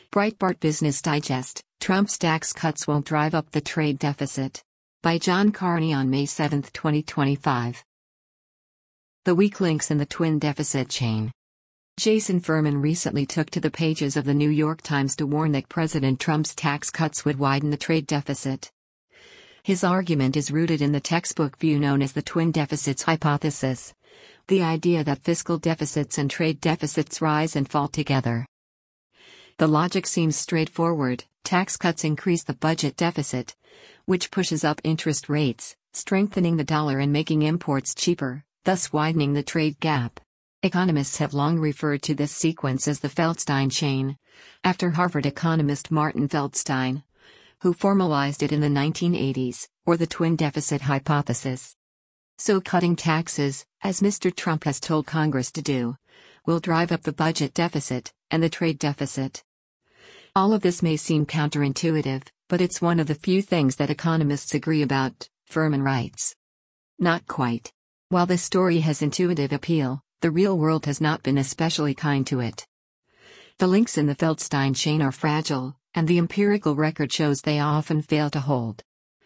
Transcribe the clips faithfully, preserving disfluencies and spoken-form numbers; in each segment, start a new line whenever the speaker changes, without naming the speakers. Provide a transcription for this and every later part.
Breitbart Business Digest: Trump's tax cuts won't drive up the trade deficit. By John Carney on May seventh, twenty twenty-five. The weak links in the twin deficit chain. Jason Furman recently took to the pages of the New York Times to warn that President Trump's tax cuts would widen the trade deficit. His argument is rooted in the textbook view known as the twin deficits hypothesis, the idea that fiscal deficits and trade deficits rise and fall together. The logic seems straightforward: tax cuts increase the budget deficit, which pushes up interest rates, strengthening the dollar and making imports cheaper, thus widening the trade gap. Economists have long referred to this sequence as the Feldstein chain, after Harvard economist Martin Feldstein, who formalized it in the nineteen eighties, or the twin deficit hypothesis. So cutting taxes, as Mister Trump has told Congress to do, will drive up the budget deficit and the trade deficit. All of this may seem counterintuitive, but it's one of the few things that economists agree about, Furman writes. Not quite. While this story has intuitive appeal, the real world has not been especially kind to it. The links in the Feldstein chain are fragile, and the empirical record shows they often fail to hold.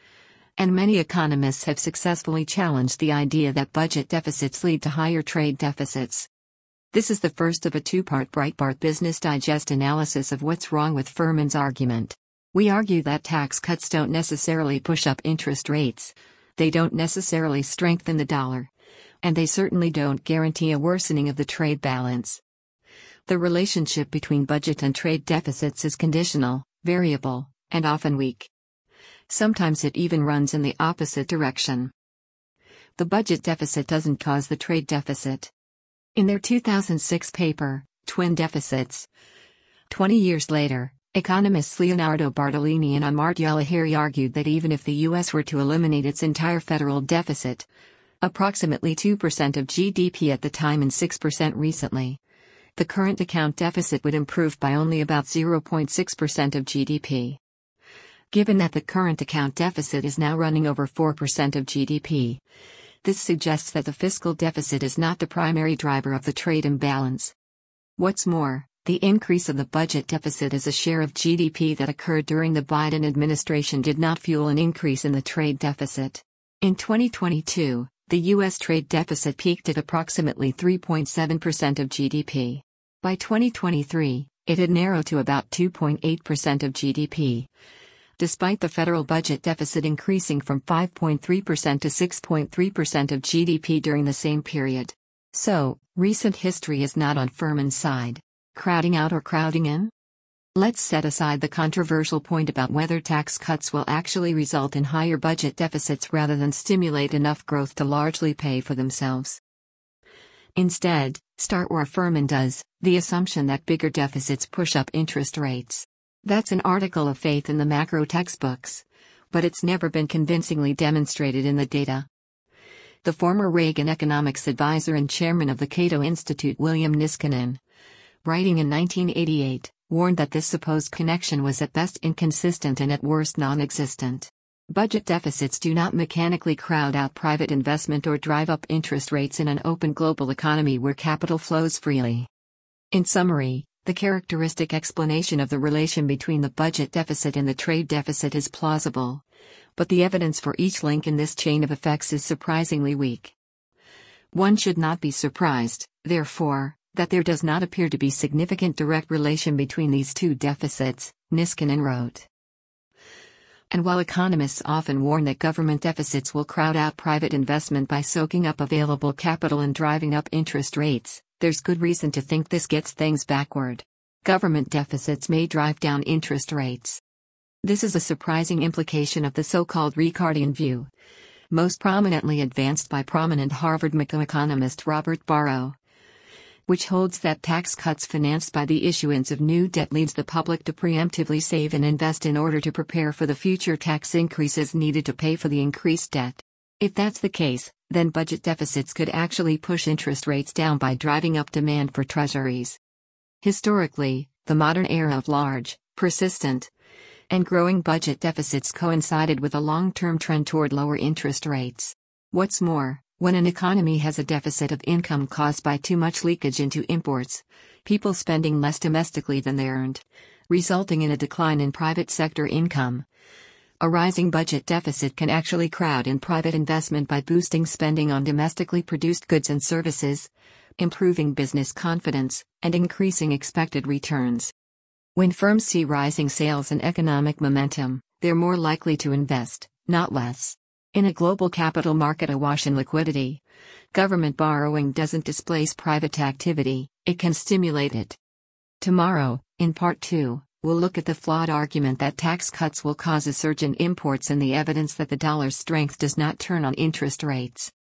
And many economists have successfully challenged the idea that budget deficits lead to higher trade deficits. This is the first of a two-part Breitbart Business Digest analysis of what's wrong with Furman's argument. We argue that tax cuts don't necessarily push up interest rates, they don't necessarily strengthen the dollar, and they certainly don't guarantee a worsening of the trade balance. The relationship between budget and trade deficits is conditional, variable, and often weak. Sometimes it even runs in the opposite direction. The budget deficit doesn't cause the trade deficit. In their two thousand six paper, Twin Deficits, twenty years later, economists Leonardo Bartolini and Amartya Lahiri argued that even if the U S were to eliminate its entire federal deficit, approximately two percent of G D P at the time and six percent recently, the current account deficit would improve by only about zero point six percent of G D P. Given that the current account deficit is now running over four percent of G D P, this suggests that the fiscal deficit is not the primary driver of the trade imbalance. What's more, the increase of the budget deficit as a share of G D P that occurred during the Biden administration did not fuel an increase in the trade deficit. In twenty twenty-two, the U S trade deficit peaked at approximately three point seven percent of G D P. By twenty twenty-three, it had narrowed to about two point eight percent of G D P, despite the federal budget deficit increasing from five point three percent to six point three percent of G D P during the same period. So, recent history is not on Furman's side. Crowding out or crowding in? Let's set aside the controversial point about whether tax cuts will actually result in higher budget deficits rather than stimulate enough growth to largely pay for themselves. Instead, start where Furman does, the assumption that bigger deficits push up interest rates. That's an article of faith in the macro textbooks, but it's never been convincingly demonstrated in the data. The former Reagan economics advisor and chairman of the Cato Institute, William Niskanen, writing in nineteen eighty-eight, warned that this supposed connection was at best inconsistent and at worst non-existent. Budget deficits do not mechanically crowd out private investment or drive up interest rates in an open global economy where capital flows freely. In summary, the characteristic explanation of the relation between the budget deficit and the trade deficit is plausible, but the evidence for each link in this chain of effects is surprisingly weak. One should not be surprised, therefore, that there does not appear to be significant direct relation between these two deficits, Niskanen wrote. And while economists often warn that government deficits will crowd out private investment by soaking up available capital and driving up interest rates, there's good reason to think this gets things backward. Government deficits may drive down interest rates. This is a surprising implication of the so-called Ricardian view, most prominently advanced by prominent Harvard macroeconomist Robert Barro, which holds that tax cuts financed by the issuance of new debt leads the public to preemptively save and invest in order to prepare for the future tax increases needed to pay for the increased debt. If that's the case, then budget deficits could actually push interest rates down by driving up demand for treasuries. Historically, the modern era of large, persistent, and growing budget deficits coincided with a long-term trend toward lower interest rates. What's more, when an economy has a deficit of income caused by too much leakage into imports, people spending less domestically than they earned, resulting in a decline in private sector income. A rising budget deficit can actually crowd in private investment by boosting spending on domestically produced goods and services, improving business confidence, and increasing expected returns. When firms see rising sales and economic momentum, they're more likely to invest, not less. In a global capital market awash in liquidity, government borrowing doesn't displace private activity, it can stimulate it. Tomorrow, in part two, we'll look at the flawed argument that tax cuts will cause a surge in imports and the evidence that the dollar's strength does not turn on interest rates.